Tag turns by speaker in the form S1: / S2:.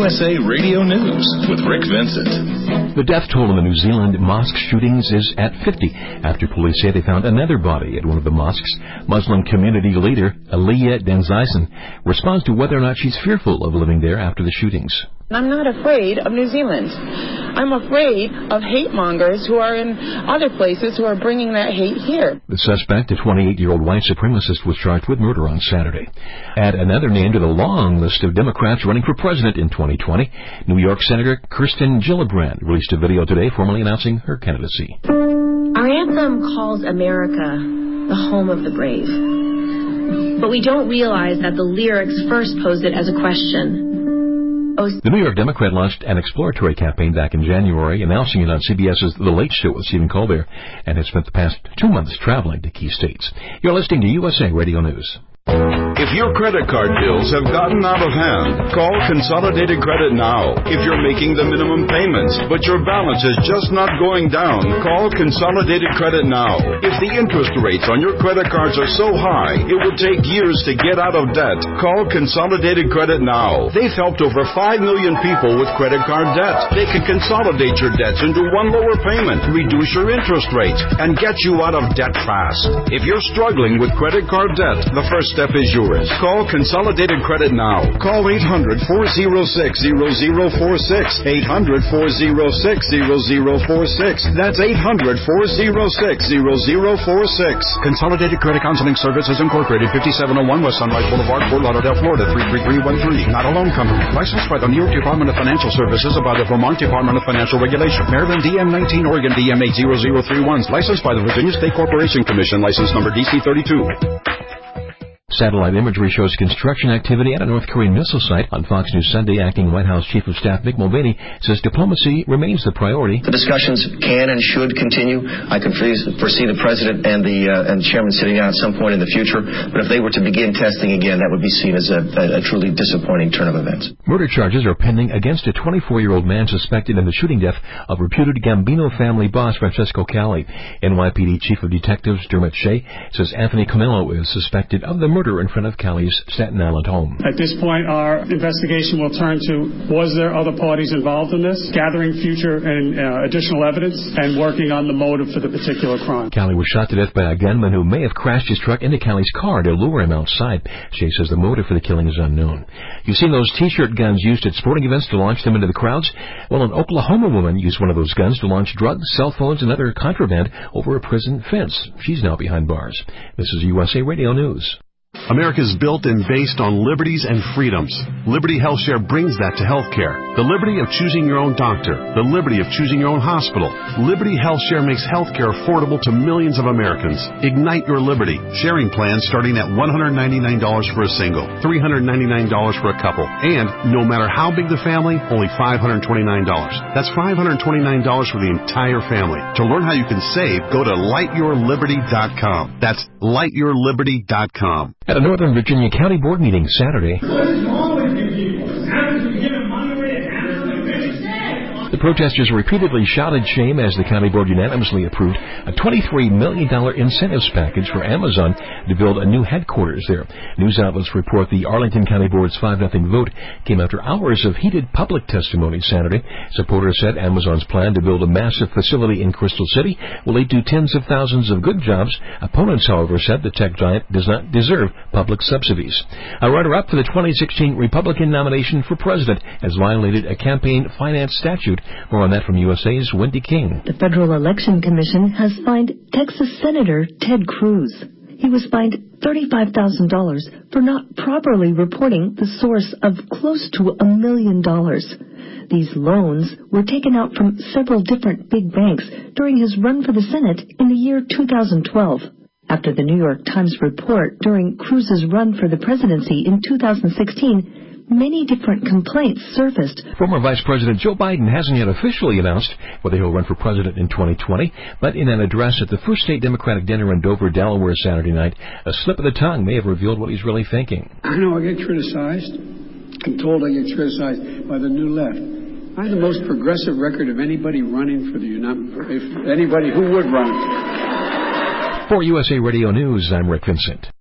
S1: USA Radio News with Rick Vincent.
S2: The death toll in the New Zealand mosque shootings is at 50 after police say they found another body at one of the mosques. Muslim community leader Aliyah Denzaisen responds to whether or not she's fearful of living there after the shootings.
S3: I'm not afraid of New Zealand. I'm afraid of hate mongers who are in other places who are bringing that hate here.
S2: The suspect, a 28-year-old white supremacist, was charged with murder on Saturday. Add another name to the long list of Democrats running for president in 2020. New York Senator Kirsten Gillibrand released a video today formally announcing her candidacy.
S4: Our anthem calls America the home of the brave. But we don't realize that the lyrics first posed it as a question.
S2: The New York Democrat launched an exploratory campaign back in January, announcing it on CBS's The Late Show with Stephen Colbert, and has spent the past 2 months traveling to key states. You're listening to USA Radio News.
S5: If your credit card bills have gotten out of hand, call Consolidated Credit now. If you're making the minimum payments, but your balance is just not going down, call Consolidated Credit now. If the interest rates on your credit cards are so high, it will take years to get out of debt, call Consolidated Credit now. They've helped over 5 million people with credit card debt. They can consolidate your debts into one lower payment, reduce your interest rates, and get you out of debt fast. If you're struggling with credit card debt, the first step is yours. Call Consolidated Credit now. Call 800-406-0046. 800-406-0046. That's 800-406-0046. Consolidated Credit Counseling Services Incorporated, 5701 West Sunrise Boulevard, Fort Lauderdale, Florida, 33313. Not a loan company. Licensed by the New York Department of Financial Services and by the Vermont Department of Financial Regulation. Maryland DM19, Oregon DM80031. Licensed by the Virginia State Corporation Commission. License number DC32.
S2: Satellite imagery shows construction activity at a North Korean missile site. On Fox News Sunday, acting White House Chief of Staff Mick Mulvaney says diplomacy remains the priority.
S6: The discussions can and should continue. I can foresee the President and the Chairman sitting down at some point in the future. But if they were to begin testing again, that would be seen as a truly disappointing turn of events.
S2: Murder charges are pending against a 24-year-old man suspected in the shooting death of reputed Gambino family boss Francesco Calli. NYPD Chief of Detectives Dermot Shea says Anthony Camillo is suspected of the murder in front of Calli's Staten Island home.
S7: At this point, our investigation will turn to, was there other parties involved in this, gathering future and additional evidence, and working on the motive for the particular crime.
S2: Calli was shot to death by a gunman who may have crashed his truck into Calli's car to lure him outside. Shea says the motive for the killing is unknown. You've seen those T-shirt guns used at sporting events to launch them into the crowds? Well, an Oklahoma woman used one of those guns to launch drugs, cell phones, and other contraband over a prison fence. She's now behind bars. This is USA Radio News.
S8: America is built and based on liberties and freedoms. Liberty HealthShare brings that to healthcare. The liberty of choosing your own doctor. The liberty of choosing your own hospital. Liberty HealthShare makes healthcare affordable to millions of Americans. Ignite your liberty. Sharing plans starting at $199 for a single, $399 for a couple, and no matter how big the family, only $529. That's $529 for the entire family. To learn how you can save, go to lightyourliberty.com. That's lightyourliberty.com.
S2: At a Northern Virginia County Board meeting Saturday, the protesters repeatedly shouted shame as the county board unanimously approved a $23 million incentives package for Amazon to build a new headquarters there. News outlets report the Arlington County Board's 5-0 vote came after hours of heated public testimony Saturday. Supporters said Amazon's plan to build a massive facility in Crystal City will lead to tens of thousands of good jobs. Opponents, however, said the tech giant does not deserve public subsidies. A runner-up for the 2016 Republican nomination for president has violated a campaign finance statute. More on that from USA's Wendy King.
S9: The Federal Election Commission has fined Texas Senator Ted Cruz. He was fined $35,000 for not properly reporting the source of close to $1 million. These loans were taken out from several different big banks during his run for the Senate in the year 2012. After the New York Times report during Cruz's run for the presidency in 2016, many different complaints surfaced.
S2: Former Vice President Joe Biden hasn't yet officially announced whether he'll run for president in 2020, but in an address at the First State Democratic Dinner in Dover, Delaware Saturday night, a slip of the tongue may have revealed what he's really thinking.
S10: I know I get criticized. I'm told I get criticized by the New Left. I have the most progressive record of anybody running for anybody who would run.
S2: For USA Radio News, I'm Rick Vincent.